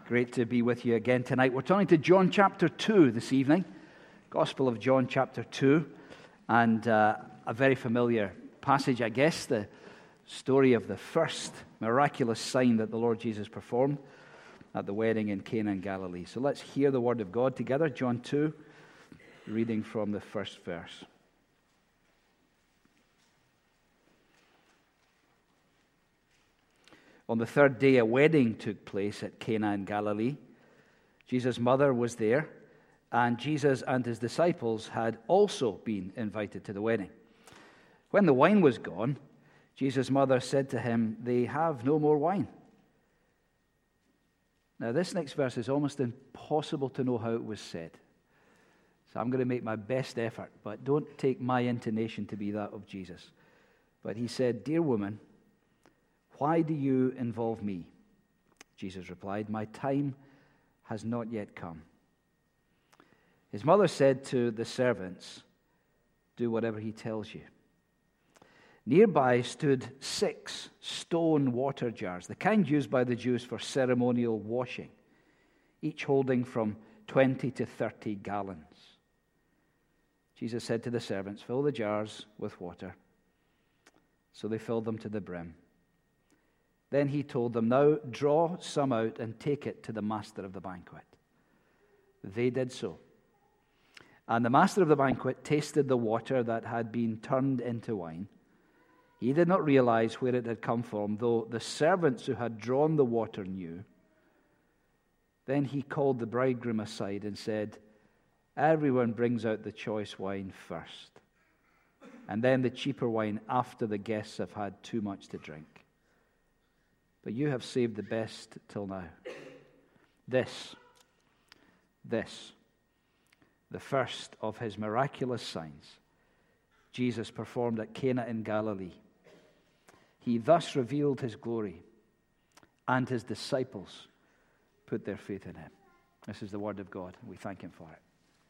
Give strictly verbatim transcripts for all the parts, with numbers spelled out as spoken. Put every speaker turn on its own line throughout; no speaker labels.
Great to be with you again tonight. We're turning to John chapter two this evening. Gospel of John chapter two. And uh, a very familiar passage, I guess, the story of the first miraculous sign that the Lord Jesus performed at the wedding in Cana in Galilee. So let's hear the word of God together. John two, reading from the first verse. On the third day, a wedding took place at Cana in Galilee. Jesus' mother was there, and Jesus and his disciples had also been invited to the wedding. When the wine was gone, Jesus' mother said to him, "They have no more wine." Now, this next verse is almost impossible to know how it was said. So I'm going to make my best effort, but don't take my intonation to be that of Jesus. But he said, "Dear woman, why do you involve me?" Jesus replied, "My time has not yet come." His mother said to the servants, "Do whatever he tells you." Nearby stood six stone water jars, the kind used by the Jews for ceremonial washing, each holding from twenty to thirty gallons. Jesus said to the servants, "Fill the jars with water." So they filled them to the brim. Then he told them, "Now draw some out and take it to the master of the banquet." They did so. And the master of the banquet tasted the water that had been turned into wine. He did not realize where it had come from, though the servants who had drawn the water knew. Then he called the bridegroom aside and said, "Everyone brings out the choice wine first, and then the cheaper wine after the guests have had too much to drink. But you have saved the best till now." This, this, the first of his miraculous signs, Jesus performed at Cana in Galilee. He thus revealed his glory, and his disciples put their faith in him. This is the word of God, and we thank him for it.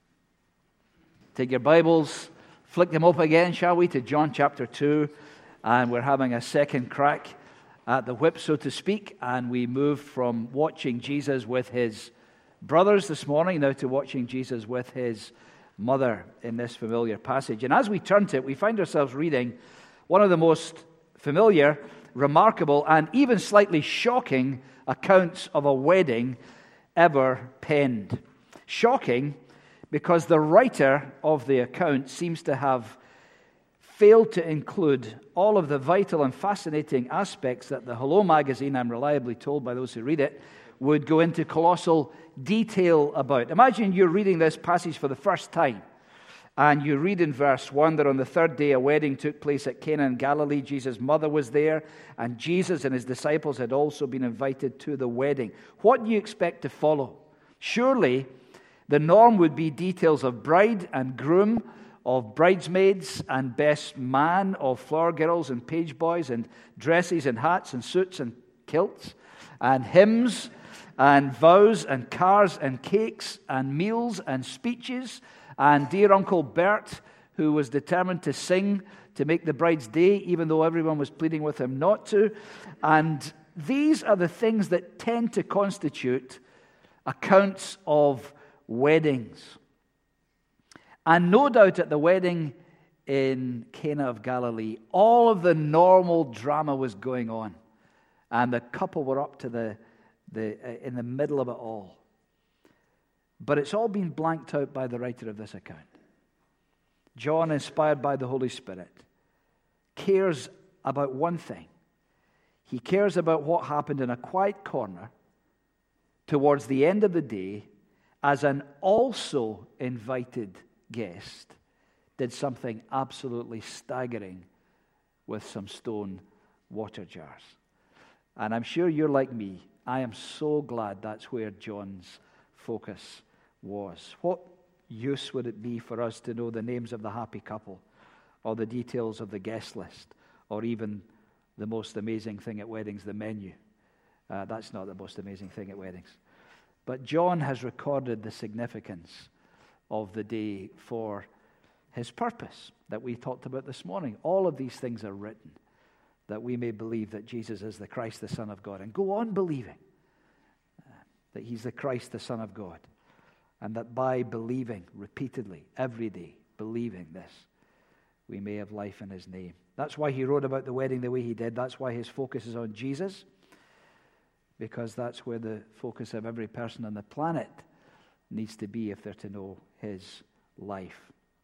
Take your Bibles, flick them up again, shall we, to John chapter two, and we're having a second crack at the whip, so to speak, and we move from watching Jesus with his brothers this morning now to watching Jesus with his mother in this familiar passage. And as we turn to it, we find ourselves reading one of the most familiar, remarkable, and even slightly shocking accounts of a wedding ever penned. Shocking because the writer of the account seems to have failed to include all of the vital and fascinating aspects that the Hello magazine, I'm reliably told by those who read it, would go into colossal detail about. Imagine you're reading this passage for the first time, and you read in verse one that on the third day a wedding took place at Cana in Galilee. Jesus' mother was there, and Jesus and his disciples had also been invited to the wedding. What do you expect to follow? Surely the norm would be details of bride and groom, of bridesmaids and best man, of flower girls and page boys, and dresses and hats and suits and kilts, and hymns and vows and cars and cakes and meals and speeches, and dear Uncle Bert, who was determined to sing to make the bride's day, even though everyone was pleading with him not to. And these are the things that tend to constitute accounts of weddings. And no doubt at the wedding in Cana of Galilee, all of the normal drama was going on. And the couple were up to the, the uh, in the middle of it all. But it's all been blanked out by the writer of this account. John, inspired by the Holy Spirit, cares about one thing. He cares about what happened in a quiet corner towards the end of the day as an also invited guest did something absolutely staggering with some stone water jars. And I'm sure you're like me. I am so glad that's where John's focus was. What use would it be for us to know the names of the happy couple, or the details of the guest list, or even the most amazing thing at weddings, the menu? Uh, that's not the most amazing thing at weddings. But John has recorded the significance of the day for his purpose that we talked about this morning. All of these things are written that we may believe that Jesus is the Christ, the Son of God, and go on believing that he's the Christ, the Son of God, and that by believing repeatedly, every day, believing this, we may have life in his name. That's why he wrote about the wedding the way he did. That's why his focus is on Jesus, because that's where the focus of every person on the planet needs to be if they're to know his life.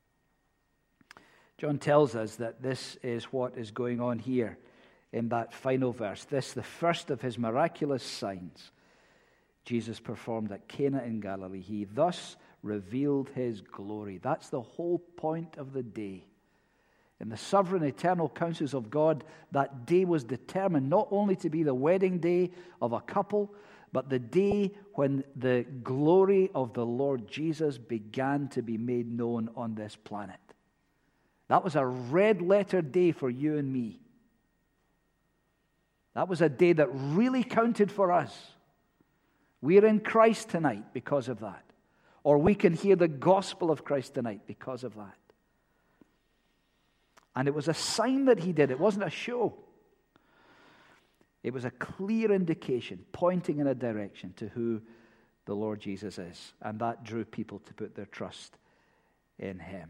John tells us that this is what is going on here in that final verse. This, the first of his miraculous signs, Jesus performed at Cana in Galilee. He thus revealed his glory. That's the whole point of the day. In the sovereign eternal counsels of God, that day was determined not only to be the wedding day of a couple, but the day when the glory of the Lord Jesus began to be made known on this planet. That was a red-letter day for you and me. That was a day that really counted for us. We're in Christ tonight because of that. Or we can hear the gospel of Christ tonight because of that. And it was a sign that he did. It wasn't a show. It was a clear indication pointing in a direction to who the Lord Jesus is. And that drew people to put their trust in him.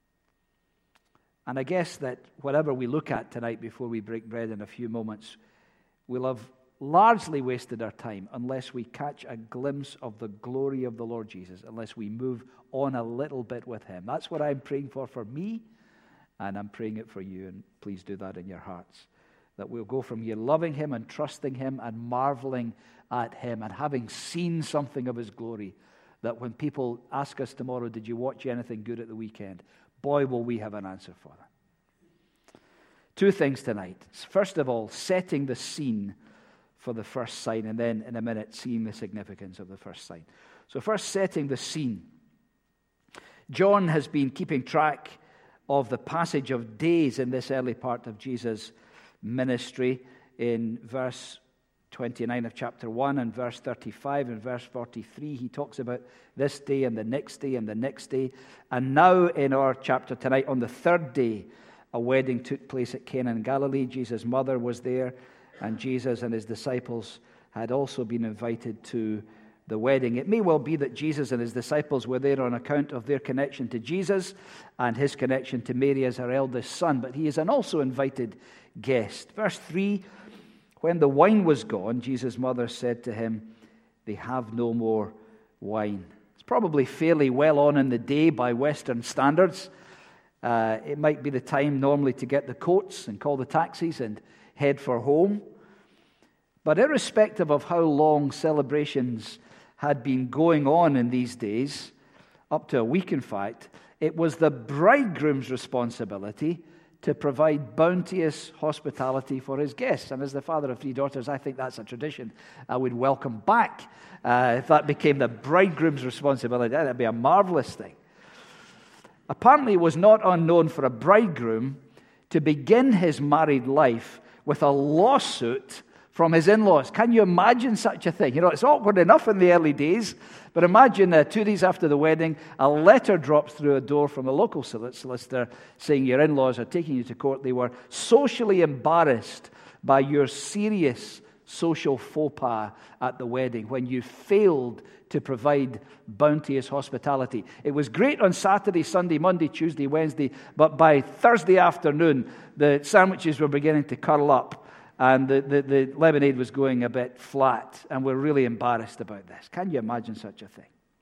And I guess that whatever we look at tonight before we break bread in a few moments, we'll have largely wasted our time unless we catch a glimpse of the glory of the Lord Jesus, unless we move on a little bit with him. That's what I'm praying for for me, and I'm praying it for you, and please do that in your hearts. That we'll go from here loving him and trusting him and marveling at him and having seen something of his glory, that when people ask us tomorrow, did you watch anything good at the weekend? Boy, will we have an answer for them. Two things tonight. First of all, setting the scene for the first sign, and then in a minute, seeing the significance of the first sign. So first, setting the scene. John has been keeping track of the passage of days in this early part of Jesus' ministry in verse twenty-nine of chapter one and verse thirty-five and verse forty-three. He talks about this day and the next day and the next day. And now in our chapter tonight, on the third day, a wedding took place at Cana in Galilee. Jesus' mother was there, and Jesus and his disciples had also been invited to the wedding. It may well be that Jesus and his disciples were there on account of their connection to Jesus and his connection to Mary as her eldest son, but he is an also invited guest. Verse three, when the wine was gone, Jesus' mother said to him, "They have no more wine." It's probably fairly well on in the day by Western standards. Uh, it might be the time normally to get the coats and call the taxis and head for home. But irrespective of how long celebrations had been going on in these days, up to a week in fact, it was the bridegroom's responsibility to provide bounteous hospitality for his guests. And as the father of three daughters, I think that's a tradition I would welcome back. Uh, if that became the bridegroom's responsibility, that would be a marvelous thing. Apparently, it was not unknown for a bridegroom to begin his married life with a lawsuit from his in-laws. Can you imagine such a thing? You know, it's awkward enough in the early days, but imagine uh, two days after the wedding, a letter drops through a door from a local solicitor saying your in-laws are taking you to court. They were socially embarrassed by your serious social faux pas at the wedding when you failed to provide bounteous hospitality. It was great on Saturday, Sunday, Monday, Tuesday, Wednesday, but by Thursday afternoon, the sandwiches were beginning to curl up and the, the, the lemonade was going a bit flat, and we're really embarrassed about this. Can you imagine such a thing?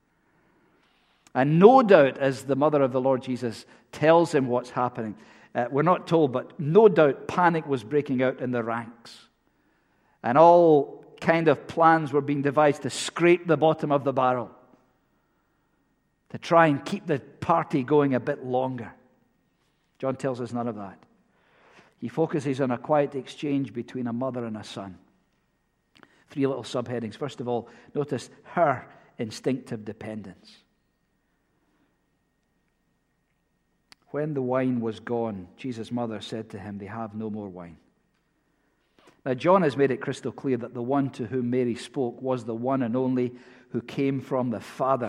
And no doubt, as the mother of the Lord Jesus tells him what's happening, uh, we're not told, but no doubt panic was breaking out in the ranks. And all kind of plans were being devised to scrape the bottom of the barrel, to try and keep the party going a bit longer. John tells us none of that. He focuses on a quiet exchange between a mother and a son. Three little subheadings. First of all, notice her instinctive dependence. When the wine was gone, Jesus' mother said to him, "They have no more wine." Now, John has made it crystal clear that the one to whom Mary spoke was the one and only who came from the Father.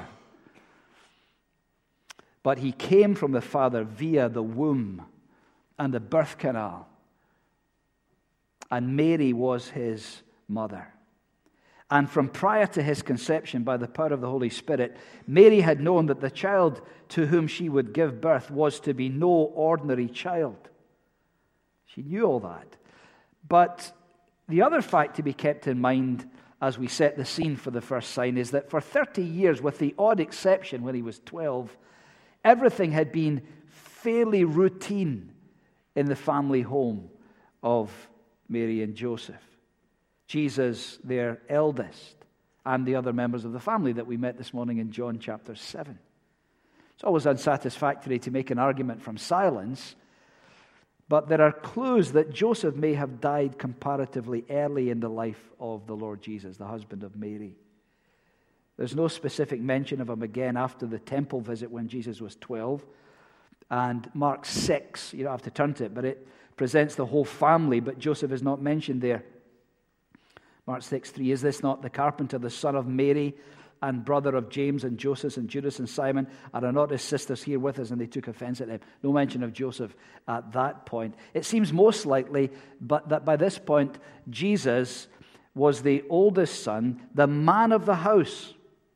But he came from the Father via the womb and the birth canal. And Mary was his mother. And from prior to his conception by the power of the Holy Spirit, Mary had known that the child to whom she would give birth was to be no ordinary child. She knew all that. But the other fact to be kept in mind as we set the scene for the first sign is that for thirty years, with the odd exception when he was twelve, everything had been fairly routine in the family home of Mary and Joseph. Jesus, their eldest, and the other members of the family that we met this morning in John chapter seven. It's always unsatisfactory to make an argument from silence, but there are clues that Joseph may have died comparatively early in the life of the Lord Jesus, the husband of Mary. There's no specific mention of him again after the temple visit when Jesus was twelve. And Mark six, you don't have to turn to it, but it presents the whole family, but Joseph is not mentioned there. Mark six three, is this not the carpenter, the son of Mary, and brother of James and Joseph and Judas and Simon? Are not his sisters here with us? And they took offense at him. No mention of Joseph at that point. It seems most likely but that by this point, Jesus was the oldest son, the man of the house,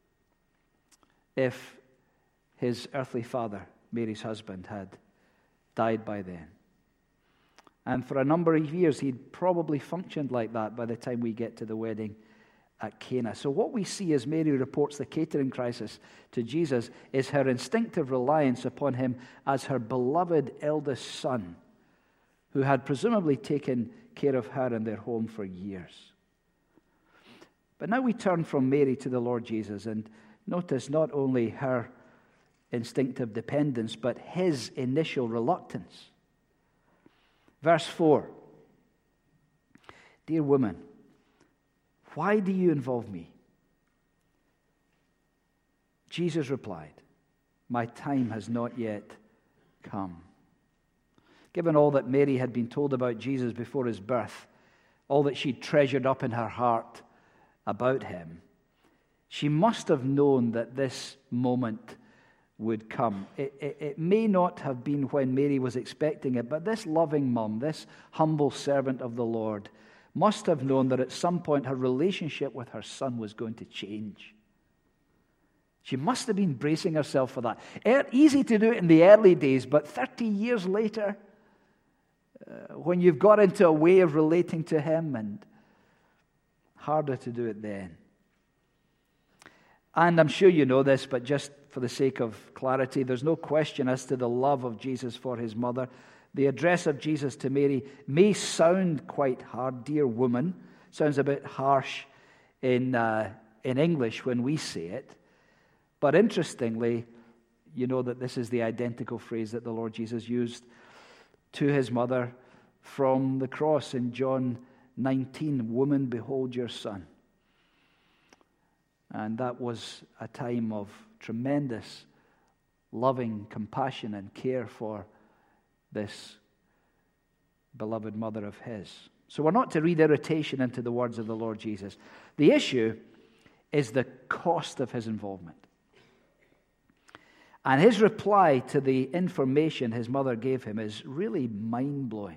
if his earthly father, Mary's husband, had died by then. And for a number of years, he'd probably functioned like that by the time we get to the wedding at Cana. So what we see as Mary reports the catering crisis to Jesus is her instinctive reliance upon him as her beloved eldest son, who had presumably taken care of her in their home for years. But now we turn from Mary to the Lord Jesus, and notice not only her instinctive dependence, but his initial reluctance. Verse four, dear woman, why do you involve me? Jesus replied, my time has not yet come. Given all that Mary had been told about Jesus before his birth, all that she'd treasured up in her heart about him, she must have known that this moment would come. It, it, it may not have been when Mary was expecting it, but this loving mum, this humble servant of the Lord, must have known that at some point her relationship with her son was going to change. She must have been bracing herself for that. Easy to do it in the early days, but thirty years later, uh, when you've got into a way of relating to him, and harder to do it then. And I'm sure you know this, but just for the sake of clarity, there's no question as to the love of Jesus for his mother. The address of Jesus to Mary may sound quite hard, dear woman. Sounds a bit harsh in, uh, in English when we say it. But interestingly, you know that this is the identical phrase that the Lord Jesus used to his mother from the cross in John nineteen, woman, behold your son. And that was a time of tremendous loving compassion and care for this beloved mother of his. So we're not to read irritation into the words of the Lord Jesus. The issue is the cost of his involvement. And his reply to the information his mother gave him is really mind-blowing.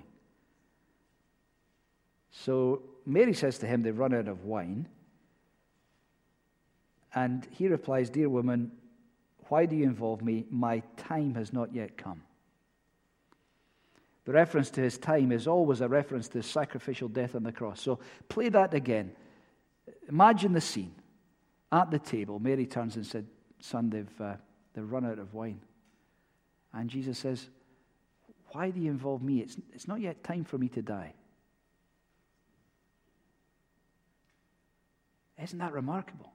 So Mary says to him, they've run out of wine. And he replies, dear woman, why do you involve me? My time has not yet come. The reference to his time is always a reference to his sacrificial death on the cross. So play that again. Imagine the scene. At the table, Mary turns and said, son, they've, uh, they've run out of wine. And Jesus says, why do you involve me? It's, it's not yet time for me to die. Isn't that remarkable?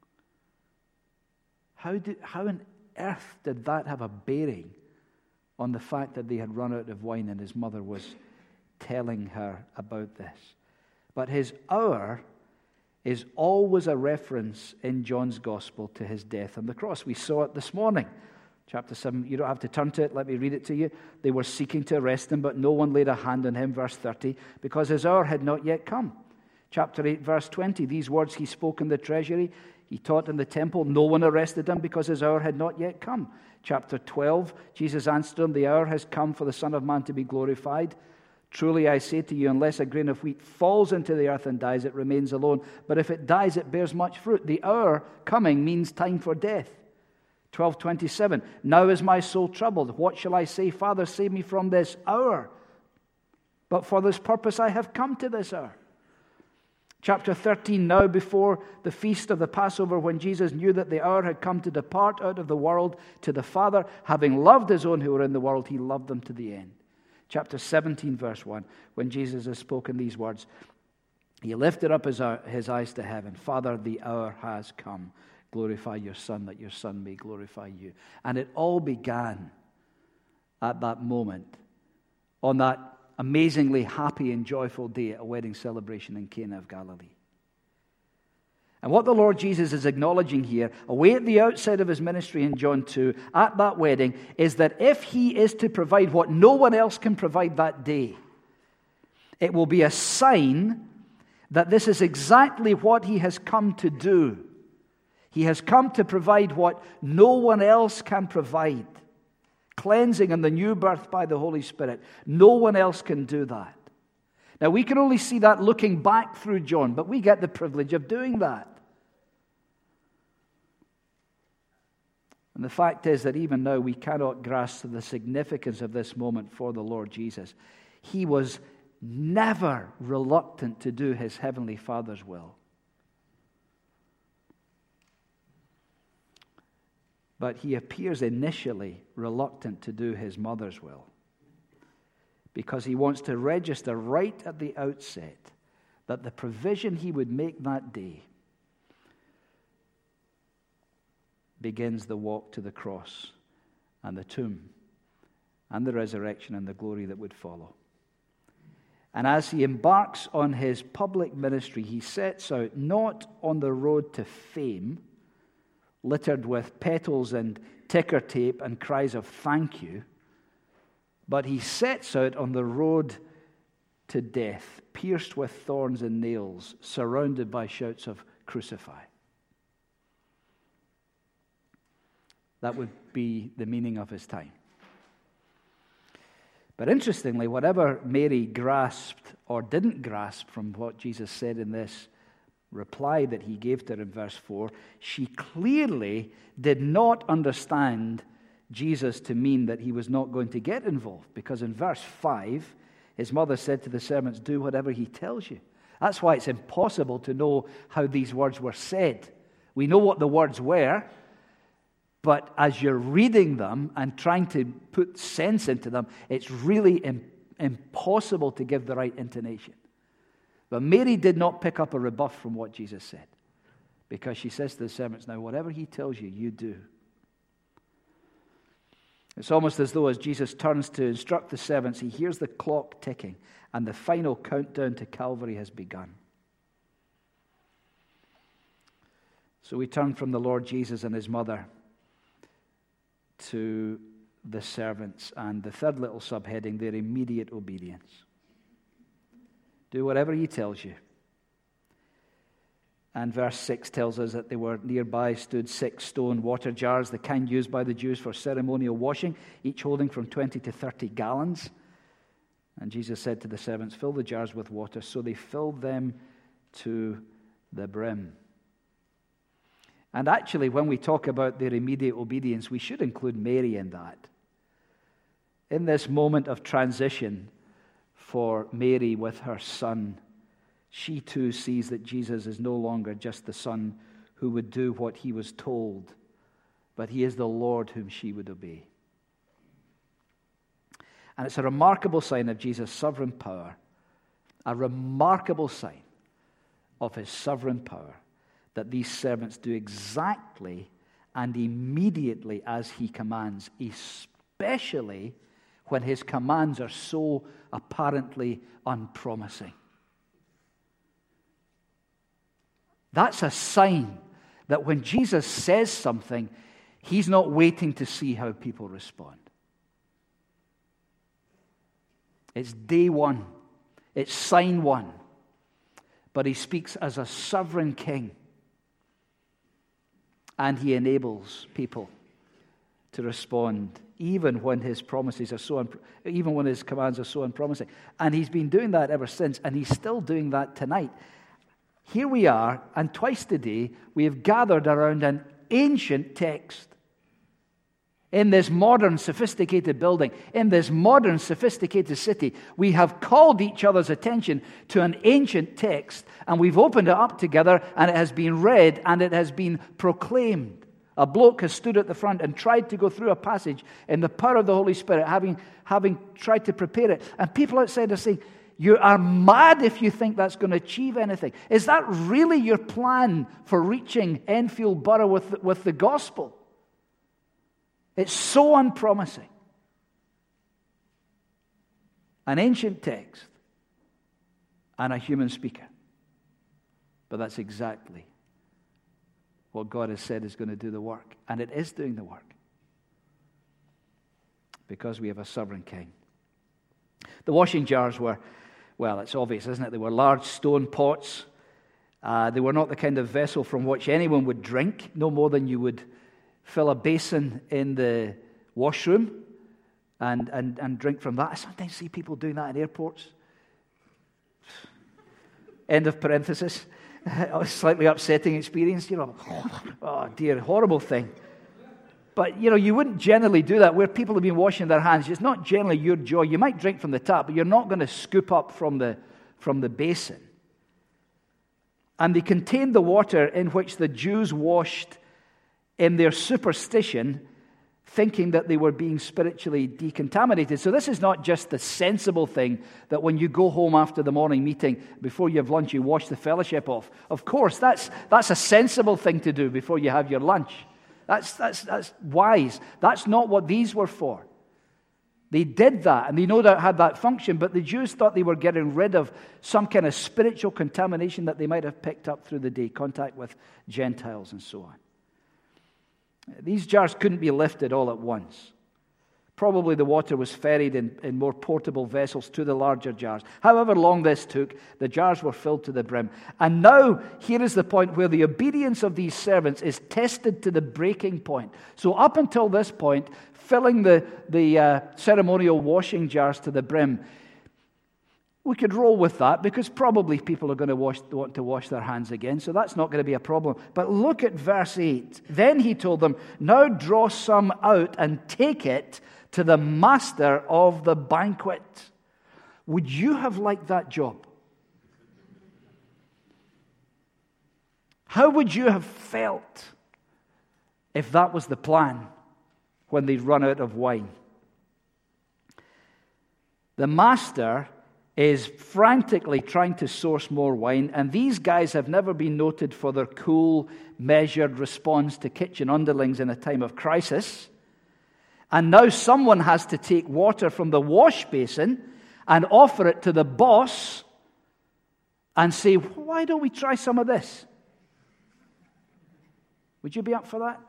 How, did, how on earth did that have a bearing on the fact that they had run out of wine and his mother was telling her about this? But his hour is always a reference in John's gospel to his death on the cross. We saw it this morning. Chapter seven, you don't have to turn to it. Let me read it to you. They were seeking to arrest him, but no one laid a hand on him, verse thirty, because his hour had not yet come. Chapter eight, verse twenty, these words he spoke in the treasury. He taught in the temple. No one arrested him because his hour had not yet come. Chapter twelve, Jesus answered him, the hour has come for the Son of Man to be glorified. Truly I say to you, unless a grain of wheat falls into the earth and dies, it remains alone. But if it dies, it bears much fruit. The hour coming means time for death. twelve twenty-seven, now is my soul troubled. What shall I say? Father, save me from this hour. But for this purpose I have come to this hour. Chapter thirteen, now before the feast of the Passover, when Jesus knew that the hour had come to depart out of the world to the Father, having loved his own who were in the world, he loved them to the end. Chapter seventeen, verse one, when Jesus has spoken these words, he lifted up his, his eyes to heaven. Father, the hour has come. Glorify your Son, that your Son may glorify you. And it all began at that moment, on that amazingly happy and joyful day at a wedding celebration in Cana of Galilee. And what the Lord Jesus is acknowledging here, away at the outset of his ministry in John two, at that wedding, is that if he is to provide what no one else can provide that day, it will be a sign that this is exactly what he has come to do. He has come to provide what no one else can provide. Cleansing and the new birth by the Holy Spirit. No one else can do that. Now, we can only see that looking back through John, but we get the privilege of doing that. And the fact is that even now we cannot grasp the significance of this moment for the Lord Jesus. He was never reluctant to do his heavenly Father's will. But he appears initially reluctant to do his mother's will, because he wants to register right at the outset that the provision he would make that day begins the walk to the cross and the tomb and the resurrection and the glory that would follow. And as he embarks on his public ministry, he sets out not on the road to fame, littered with petals and ticker tape and cries of thank you, but he sets out on the road to death, pierced with thorns and nails, surrounded by shouts of crucify. That would be the meaning of his time. But interestingly, whatever Mary grasped or didn't grasp from what Jesus said in this reply that he gave to her in verse four, she clearly did not understand Jesus to mean that he was not going to get involved, because in verse five, his mother said to the servants, do whatever he tells you. That's why it's impossible to know how these words were said. We know what the words were, but as you're reading them and trying to put sense into them, it's really im- impossible to give the right intonation. But Mary did not pick up a rebuff from what Jesus said, because she says to the servants, now whatever he tells you, you do. It's almost as though as Jesus turns to instruct the servants, he hears the clock ticking and the final countdown to Calvary has begun. So we turn from the Lord Jesus and his mother to the servants, and the third little subheading, their immediate obedience. Do whatever he tells you. And verse six tells us that they were nearby stood six stone water jars, the kind used by the Jews for ceremonial washing, each holding from twenty to thirty gallons. And Jesus said to the servants, fill the jars with water. So they filled them to the brim. And actually, when we talk about their immediate obedience, we should include Mary in that. In this moment of transition for Mary with her son, she too sees that Jesus is no longer just the son who would do what he was told, but he is the Lord whom she would obey. And it's a remarkable sign of Jesus' sovereign power, a remarkable sign of his sovereign power, that these servants do exactly and immediately as he commands, especially when his commands are so apparently unpromising. That's a sign that when Jesus says something, he's not waiting to see how people respond. It's day one. It's sign one. But he speaks as a sovereign king. And he enables people to respond even when his promises are so, un- even when his commands are so unpromising. And he's been doing that ever since, and he's still doing that tonight. Here we are, and twice today, we have gathered around an ancient text. In this modern, sophisticated building, in this modern, sophisticated city, we have called each other's attention to an ancient text, and we've opened it up together, and it has been read, and it has been proclaimed. A bloke has stood at the front and tried to go through a passage in the power of the Holy Spirit, having, having tried to prepare it. And people outside are saying, you are mad if you think that's going to achieve anything. Is that really your plan for reaching Enfield Borough with, with the gospel? It's so unpromising. An ancient text and a human speaker. But that's exactly what God has said is going to do the work. And it is doing the work. Because we have a sovereign king. The washing jars were, well, it's obvious, isn't it? They were large stone pots. Uh, they were not the kind of vessel from which anyone would drink, no more than you would fill a basin in the washroom and, and, and drink from that. I sometimes see people doing that in airports. End of parenthesis. A slightly upsetting experience. You know, oh dear, horrible thing. But, you know, you wouldn't generally do that where people have been washing their hands. It's not generally your joy. You might drink from the tap, but you're not going to scoop up from the, from the basin. And they contained the water in which the Jews washed in their superstition, thinking that they were being spiritually decontaminated. So this is not just the sensible thing that when you go home after the morning meeting, before you have lunch, you wash the fellowship off. Of course, that's, that's a sensible thing to do before you have your lunch. That's, that's, that's wise. That's not what these were for. They did that, and they no doubt had that function, but the Jews thought they were getting rid of some kind of spiritual contamination that they might have picked up through the day, contact with Gentiles and so on. These jars couldn't be lifted all at once. Probably the water was ferried in, in more portable vessels to the larger jars. However long this took, the jars were filled to the brim. And now, here is the point where the obedience of these servants is tested to the breaking point. So up until this point, filling the, the uh, ceremonial washing jars to the brim, we could roll with that because probably people are going to wash, want to wash their hands again, so that's not going to be a problem. But look at verse eight. Then he told them, now draw some out and take it to the master of the banquet. Would you have liked that job? How would you have felt if that was the plan when they run out of wine? The master is frantically trying to source more wine, and these guys have never been noted for their cool, measured response to kitchen underlings in a time of crisis. And now someone has to take water from the wash basin and offer it to the boss and say, why don't we try some of this? Would you be up for that?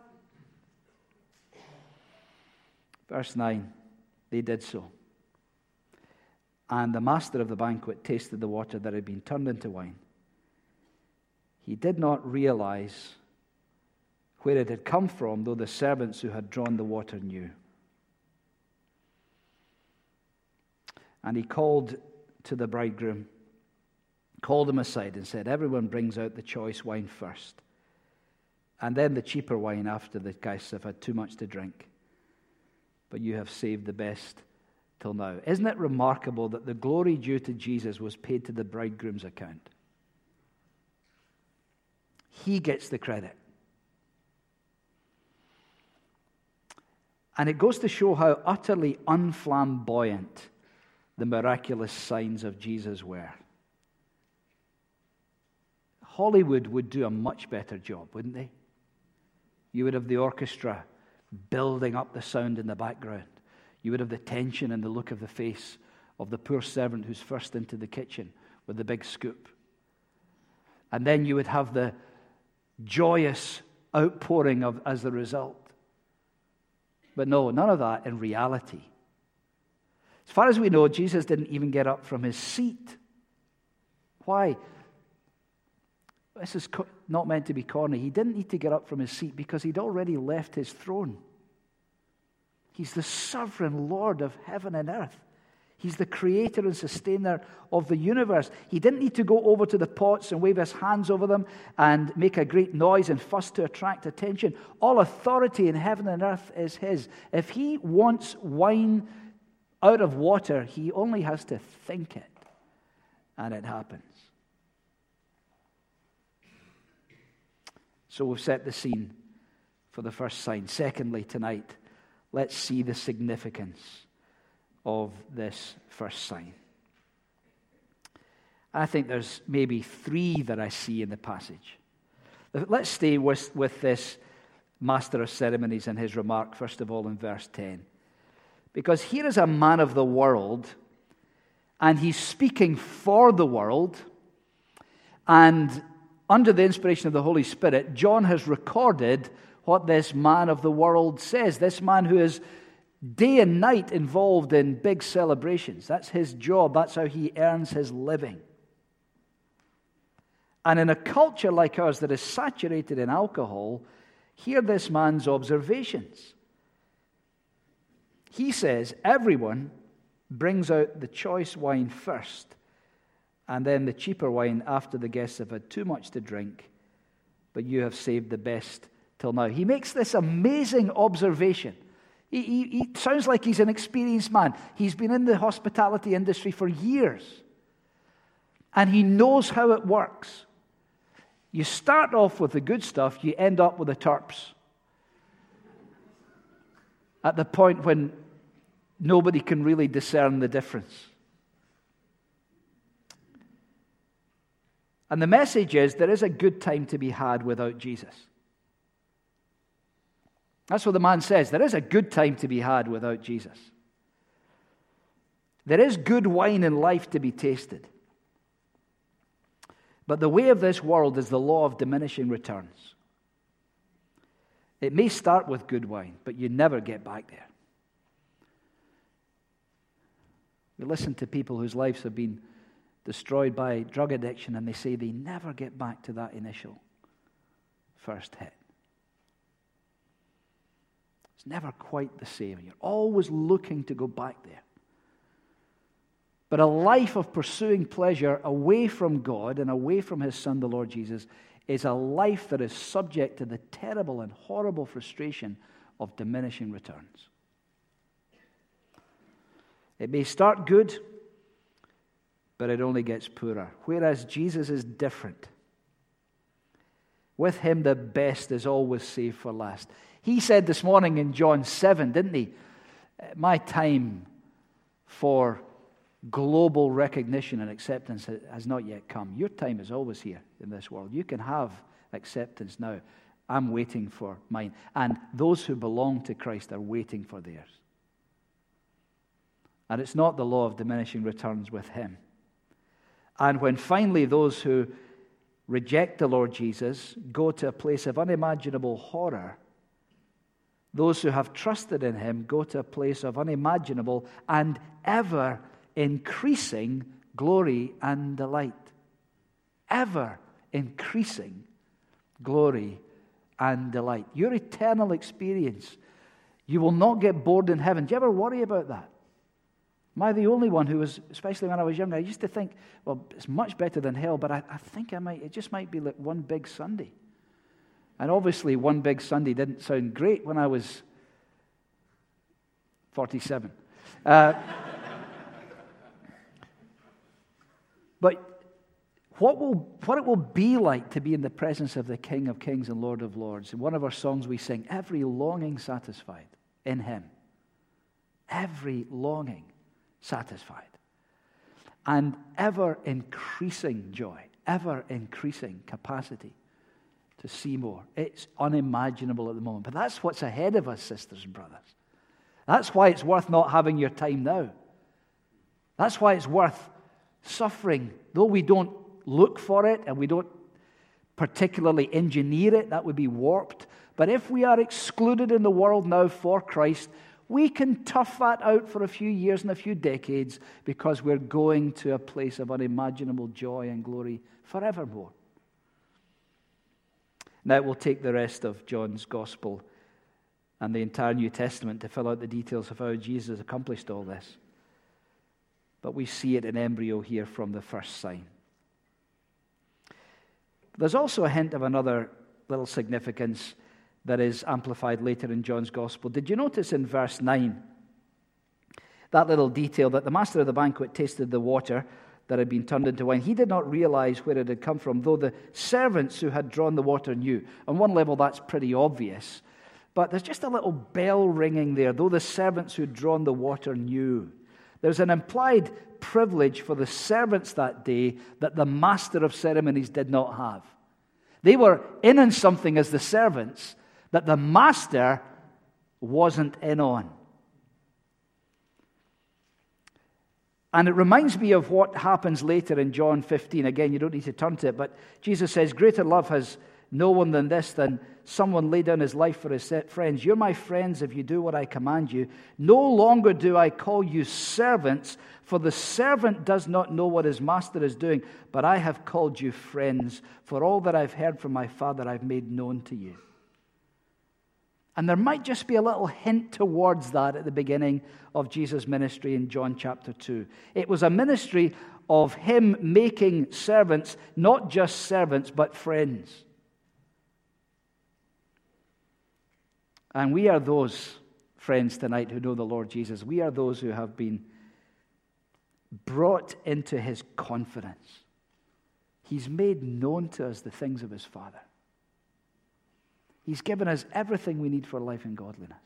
Verse nine, they did so. And the master of the banquet tasted the water that had been turned into wine. He did not realize where it had come from, though the servants who had drawn the water knew. And he called to the bridegroom, called him aside and said, everyone brings out the choice wine first, and then the cheaper wine after the guys have had too much to drink. But you have saved the best till now. Isn't it remarkable that the glory due to Jesus was paid to the bridegroom's account? He gets the credit. And it goes to show how utterly unflamboyant the miraculous signs of Jesus were. Hollywood would do a much better job, wouldn't they? You would have the orchestra building up the sound in the background. You would have the tension and the look of the face of the poor servant who's first into the kitchen with the big scoop. And then you would have the joyous outpouring of as the result. But no, none of that in reality. As far as we know, Jesus didn't even get up from his seat. Why? This is not meant to be corny. He didn't need to get up from his seat because he'd already left his throne. He's the sovereign Lord of heaven and earth. He's the creator and sustainer of the universe. He didn't need to go over to the pots and wave his hands over them and make a great noise and fuss to attract attention. All authority in heaven and earth is his. If he wants wine out of water, he only has to think it, and it happens. So we've set the scene for the first sign. Secondly, tonight, let's see the significance of this first sign. I think there's maybe three that I see in the passage. Let's stay with, with this master of ceremonies and his remark, first of all, in verse ten. Because here is a man of the world, and he's speaking for the world, and under the inspiration of the Holy Spirit, John has recorded what this man of the world says. This man who is day and night involved in big celebrations. That's his job. That's how he earns his living. And in a culture like ours that is saturated in alcohol, hear this man's observations. He says, everyone brings out the choice wine first, and then the cheaper wine after the guests have had too much to drink, but you have saved the best till now. He makes this amazing observation. He, he, he sounds like he's an experienced man. He's been in the hospitality industry for years, and he knows how it works. You start off with the good stuff, you end up with the turps. At the point when nobody can really discern the difference. And the message is, there is a good time to be had without Jesus. That's what the man says. There is a good time to be had without Jesus. There is good wine in life to be tasted. But the way of this world is the law of diminishing returns. It may start with good wine, but you never get back there. We listen to people whose lives have been destroyed by drug addiction, and they say they never get back to that initial first hit. It's never quite the same. You're always looking to go back there. But a life of pursuing pleasure away from God and away from his Son, the Lord Jesus, is a life that is subject to the terrible and horrible frustration of diminishing returns. It may start good, but it only gets poorer. Whereas Jesus is different. With him, the best is always saved for last. He said this morning in John seven, didn't he? My time for global recognition and acceptance has not yet come. Your time is always here in this world. You can have acceptance now. I'm waiting for mine. And those who belong to Christ are waiting for theirs. And it's not the law of diminishing returns with him. And when finally those who reject the Lord Jesus go to a place of unimaginable horror, those who have trusted in him go to a place of unimaginable and ever increasing glory and delight. Ever increasing glory and delight. Your eternal experience, you will not get bored in heaven. Do you ever worry about that? Am I the only one who was, especially when I was younger, I used to think, well, it's much better than hell, but I, I think I might, it just might be like one big Sunday. And obviously one big Sunday didn't sound great when I was forty-seven. Uh, but what will what it will be like to be in the presence of the King of Kings and Lord of Lords. In one of our songs we sing, every longing satisfied in him. Every longing satisfied. And ever increasing joy, ever increasing capacity to see more. It's unimaginable at the moment. But that's what's ahead of us, sisters and brothers. That's why it's worth not having your time now. That's why it's worth suffering. Though we don't look for it and we don't particularly engineer it, that would be warped. But if we are excluded in the world now for Christ, we can tough that out for a few years and a few decades because we're going to a place of unimaginable joy and glory forevermore. Now we'll take the rest of John's Gospel and the entire New Testament to fill out the details of how Jesus accomplished all this. But we see it in embryo here from the first sign. There's also a hint of another little significance that is amplified later in John's Gospel. Did you notice in verse nine that little detail that the master of the banquet tasted the water that had been turned into wine? He did not realize where it had come from, though the servants who had drawn the water knew. On one level, that's pretty obvious. But there's just a little bell ringing there, though the servants who had drawn the water knew. There's an implied privilege for the servants that day that the master of ceremonies did not have. They were in on something as the servants that the master wasn't in on. And it reminds me of what happens later in John fifteen. Again, you don't need to turn to it, but Jesus says, "Greater love has no one than this, than someone lay down his life for his friends. You're my friends if you do what I command you. No longer do I call you servants, for the servant does not know what his master is doing, but I have called you friends, for all that I've heard from my Father I've made known to you." And there might just be a little hint towards that at the beginning of Jesus' ministry in John chapter two. It was a ministry of him making servants, not just servants, but friends. And we are those friends tonight who know the Lord Jesus. We are those who have been brought into his confidence. He's made known to us the things of his Father. He's given us everything we need for life and godliness.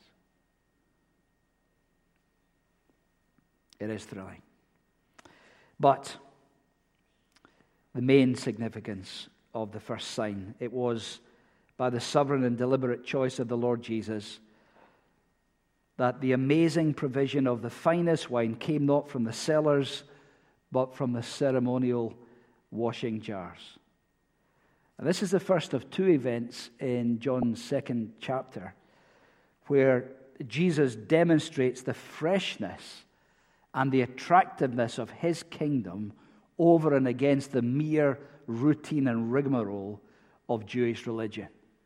It is thrilling. But the main significance of the first sign, it was by the sovereign and deliberate choice of the Lord Jesus that the amazing provision of the finest wine came not from the cellars, but from the ceremonial washing jars. And this is the first of two events in John's second chapter where Jesus demonstrates the freshness and the attractiveness of his kingdom over and against the mere routine and rigmarole of Jewish religion.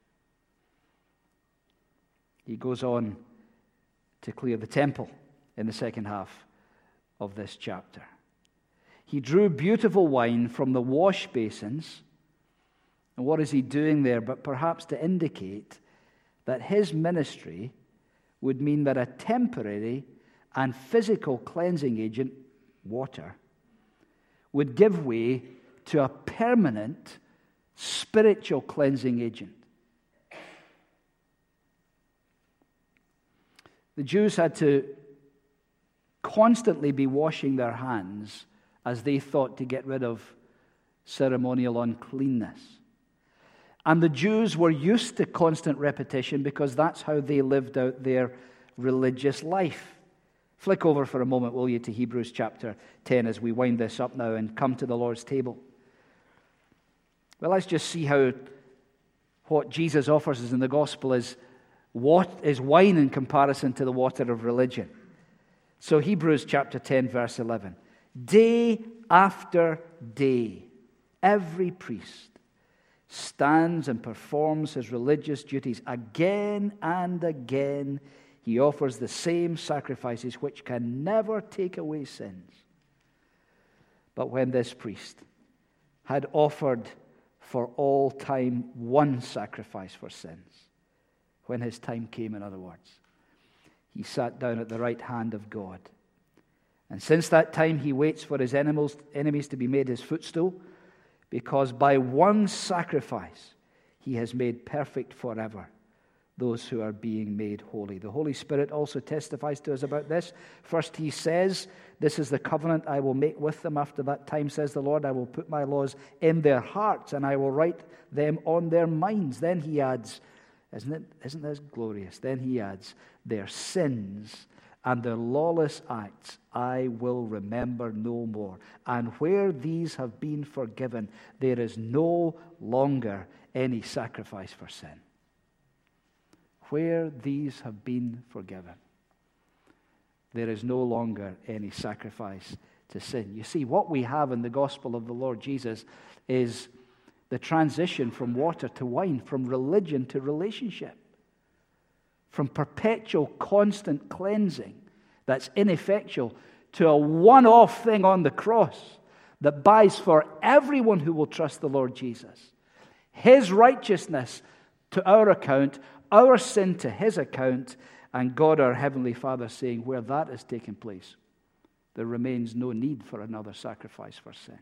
He goes on to clear the temple in the second half of this chapter. He drew beautiful wine from the wash basins. And what is he doing there? But perhaps to indicate that his ministry would mean that a temporary and physical cleansing agent, water, would give way to a permanent spiritual cleansing agent. The Jews had to constantly be washing their hands as they thought to get rid of ceremonial uncleanness. And the Jews were used to constant repetition because that's how they lived out their religious life. Flick over for a moment, will you, to Hebrews chapter ten as we wind this up now and come to the Lord's table. Well, let's just see how what Jesus offers us in the gospel is what is wine in comparison to the water of religion. So Hebrews chapter ten, verse eleven. Day after day, every priest stands and performs his religious duties. Again and again, he offers the same sacrifices which can never take away sins. But when this priest had offered for all time one sacrifice for sins, when his time came, in other words, he sat down at the right hand of God. And since that time, he waits for his enemies, enemies to be made his footstool, because by one sacrifice he has made perfect forever those who are being made holy. The Holy Spirit also testifies to us about this. First he says, "This is the covenant I will make with them after that time, says the Lord. I will put my laws in their hearts, and I will write them on their minds." Then he adds, isn't it, isn't this glorious? Then he adds, "Their sins and their lawless acts I will remember no more. And where these have been forgiven, there is no longer any sacrifice for sin." Where these have been forgiven, there is no longer any sacrifice to sin. You see, what we have in the gospel of the Lord Jesus is the transition from water to wine, from religion to relationship, from perpetual, constant cleansing that's ineffectual to a one-off thing on the cross that buys for everyone who will trust the Lord Jesus. His righteousness to our account, our sin to his account, and God our Heavenly Father saying, where that has taken place, there remains no need for another sacrifice for sin.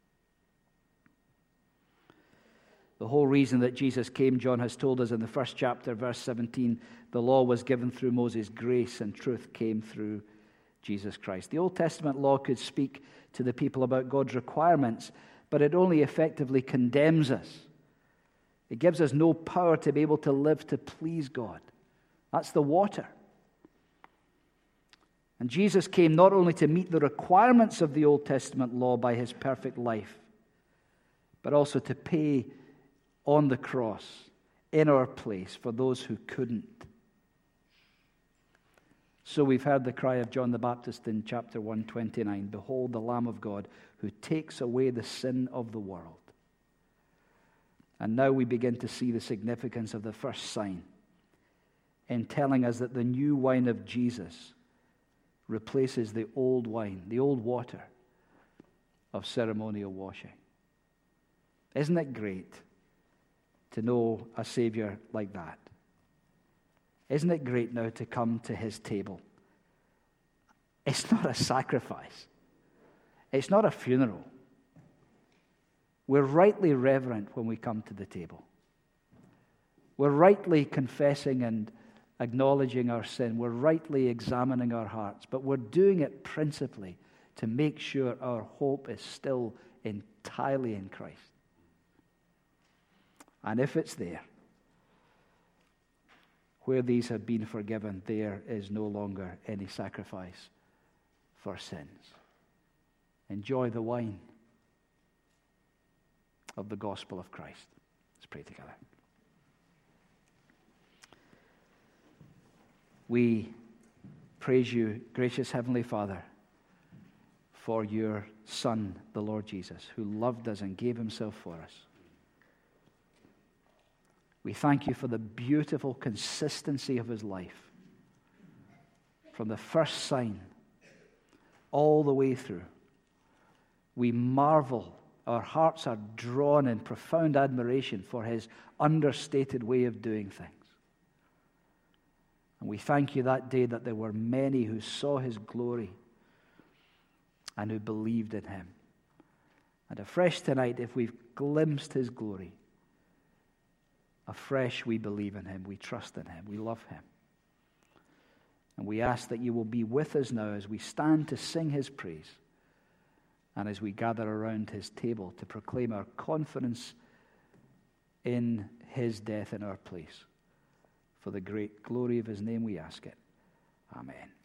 The whole reason that Jesus came, John has told us in the first chapter, verse seventeen, the law was given through Moses, grace and truth came through Jesus Christ. The Old Testament law could speak to the people about God's requirements, but it only effectively condemns us. It gives us no power to be able to live to please God. That's the water. And Jesus came not only to meet the requirements of the Old Testament law by his perfect life, but also to pay on the cross in our place for those who couldn't. So we've heard the cry of John the Baptist in chapter one twenty-nine, behold the Lamb of God who takes away the sin of the world. And now we begin to see the significance of the first sign in telling us that the new wine of Jesus replaces the old wine, the old water of ceremonial washing. Isn't it great to know a Savior like that? Isn't it great now to come to his table? It's not a sacrifice. It's not a funeral. We're rightly reverent when we come to the table. We're rightly confessing and acknowledging our sin. We're rightly examining our hearts. But we're doing it principally to make sure our hope is still entirely in Christ. And if it's there, where these have been forgiven, there is no longer any sacrifice for sins. Enjoy the wine of the gospel of Christ. Let's pray together. We praise you, gracious Heavenly Father, for your Son, the Lord Jesus, who loved us and gave himself for us. We thank you for the beautiful consistency of his life. From the first sign all the way through. We marvel, our hearts are drawn in profound admiration for his understated way of doing things. And we thank you that day that there were many who saw his glory and who believed in him. And afresh tonight, if we've glimpsed his glory, afresh we believe in him, we trust in him, we love him. And we ask that you will be with us now as we stand to sing his praise and as we gather around his table to proclaim our confidence in his death in our place. For the great glory of his name we ask it. Amen.